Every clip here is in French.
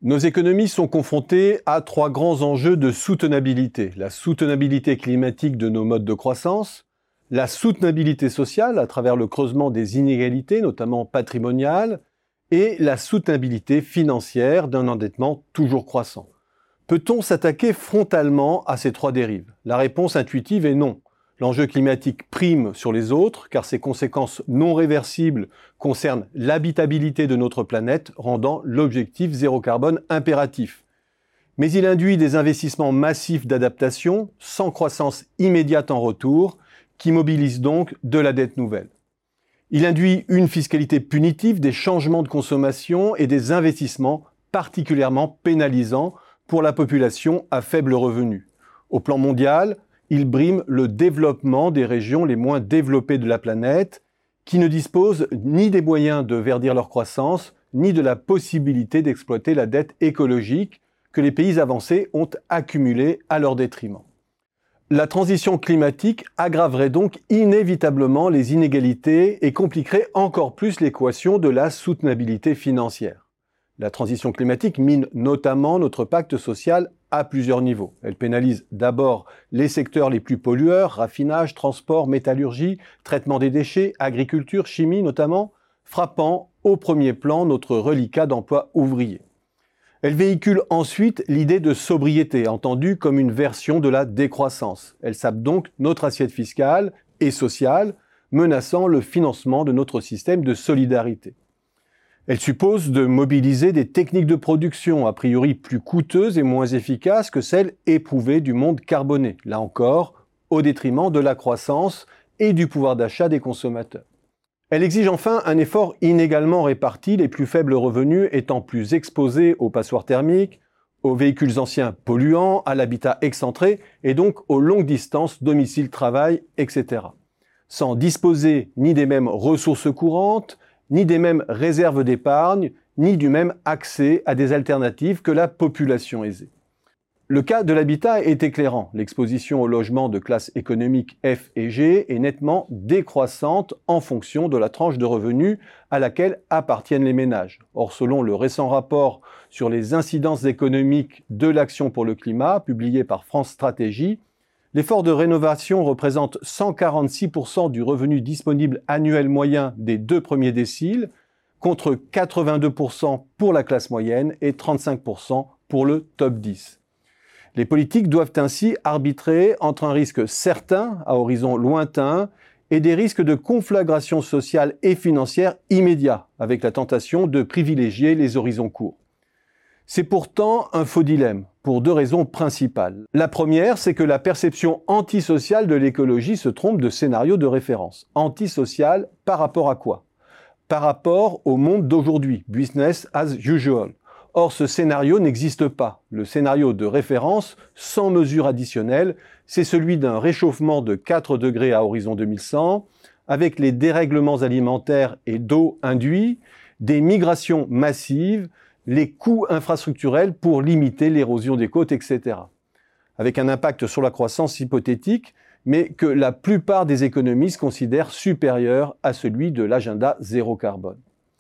Nos économies sont confrontées à trois grands enjeux de soutenabilité. La soutenabilité climatique de nos modes de croissance, la soutenabilité sociale à travers le creusement des inégalités, notamment patrimoniales, et la soutenabilité financière d'un endettement toujours croissant. Peut-on s'attaquer frontalement à ces trois dérives ? La réponse intuitive est non. L'enjeu climatique prime sur les autres, car ses conséquences non réversibles concernent l'habitabilité de notre planète, rendant l'objectif zéro carbone impératif. Mais il induit des investissements massifs d'adaptation, sans croissance immédiate en retour, qui mobilisent donc de la dette nouvelle. Il induit une fiscalité punitive, des changements de consommation et des investissements particulièrement pénalisants pour la population à faible revenu. Au plan mondial, il brime le développement des régions les moins développées de la planète, qui ne disposent ni des moyens de verdir leur croissance, ni de la possibilité d'exploiter la dette écologique que les pays avancés ont accumulée à leur détriment. La transition climatique aggraverait donc inévitablement les inégalités et compliquerait encore plus l'équation de la soutenabilité financière. La transition climatique mine notamment notre pacte social à plusieurs niveaux. Elle pénalise d'abord les secteurs les plus pollueurs, raffinage, transport, métallurgie, traitement des déchets, agriculture, chimie notamment, frappant au premier plan notre reliquat d'emploi ouvrier. Elle véhicule ensuite l'idée de sobriété, entendue comme une version de la décroissance. Elle sape donc notre assiette fiscale et sociale, menaçant le financement de notre système de solidarité. Elle suppose de mobiliser des techniques de production a priori plus coûteuses et moins efficaces que celles éprouvées du monde carboné, là encore, au détriment de la croissance et du pouvoir d'achat des consommateurs. Elle exige enfin un effort inégalement réparti, les plus faibles revenus étant plus exposés aux passoires thermiques, aux véhicules anciens polluants, à l'habitat excentré et donc aux longues distances domicile-travail, etc. Sans disposer ni des mêmes ressources courantes, ni des mêmes réserves d'épargne, ni du même accès à des alternatives que la population aisée. Le cas de l'habitat est éclairant. L'exposition au logement de classe économique F et G est nettement décroissante en fonction de la tranche de revenus à laquelle appartiennent les ménages. Or, selon le récent rapport sur les incidences économiques de l'action pour le climat, publié par France Stratégie, l'effort de rénovation représente 146% du revenu disponible annuel moyen des 2 premiers déciles, contre 82% pour la classe moyenne et 35% pour le top 10. Les politiques doivent ainsi arbitrer entre un risque certain, à horizon lointain, et des risques de conflagration sociale et financière immédiats, avec la tentation de privilégier les horizons courts. C'est pourtant un faux dilemme, pour 2 raisons principales. La première, c'est que la perception antisociale de l'écologie se trompe de scénario de référence. Antisociale par rapport à quoi ? Par rapport au monde d'aujourd'hui, business as usual. Or, ce scénario n'existe pas. Le scénario de référence, sans mesure additionnelle, c'est celui d'un réchauffement de 4 degrés à horizon 2100, avec les dérèglements alimentaires et d'eau induits, des migrations massives, les coûts infrastructurels pour limiter l'érosion des côtes, etc. Avec un impact sur la croissance hypothétique, mais que la plupart des économistes considèrent supérieur à celui de l'agenda zéro carbone.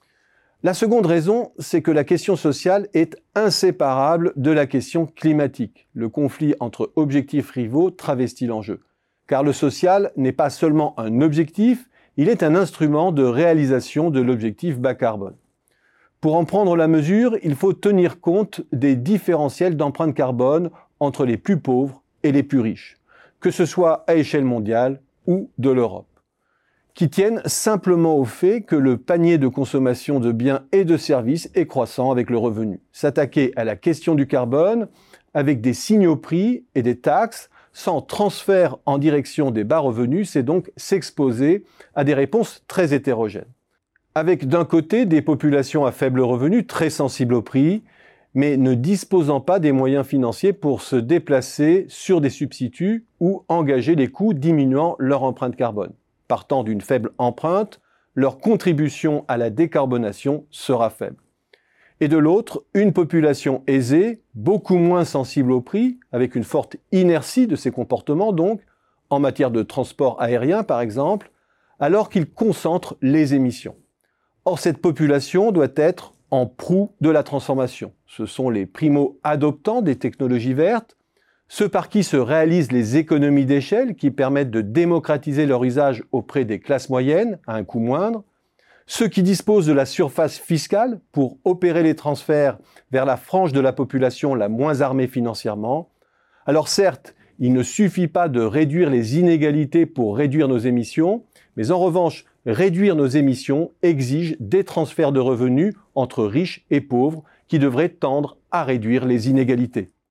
La seconde raison, c'est que la question sociale est inséparable de la question climatique. Le conflit entre objectifs rivaux travestit l'enjeu. Car le social n'est pas seulement un objectif, il est un instrument de réalisation de l'objectif bas carbone. Pour en prendre la mesure, il faut tenir compte des différentiels d'empreinte carbone entre les plus pauvres et les plus riches, que ce soit à échelle mondiale ou de l'Europe, qui tiennent simplement au fait que le panier de consommation de biens et de services est croissant avec le revenu. S'attaquer à la question du carbone avec des signaux prix et des taxes sans transfert en direction des bas revenus, c'est donc s'exposer à des réponses très hétérogènes. Avec d'un côté des populations à faible revenu très sensibles au prix, mais ne disposant pas des moyens financiers pour se déplacer sur des substituts ou engager les coûts diminuant leur empreinte carbone. Partant d'une faible empreinte, leur contribution à la décarbonation sera faible. Et de l'autre, une population aisée, beaucoup moins sensible au prix, avec une forte inertie de ses comportements donc, en matière de transport aérien par exemple, alors qu'il concentre les émissions. Or, cette population doit être en proue de la transformation. Ce sont les primo-adoptants des technologies vertes, ceux par qui se réalisent les économies d'échelle qui permettent de démocratiser leur usage auprès des classes moyennes à un coût moindre, ceux qui disposent de la surface fiscale pour opérer les transferts vers la frange de la population la moins armée financièrement. Alors certes, il ne suffit pas de réduire les inégalités pour réduire nos émissions, mais en revanche, réduire nos émissions exige des transferts de revenus entre riches et pauvres qui devraient tendre à réduire les inégalités.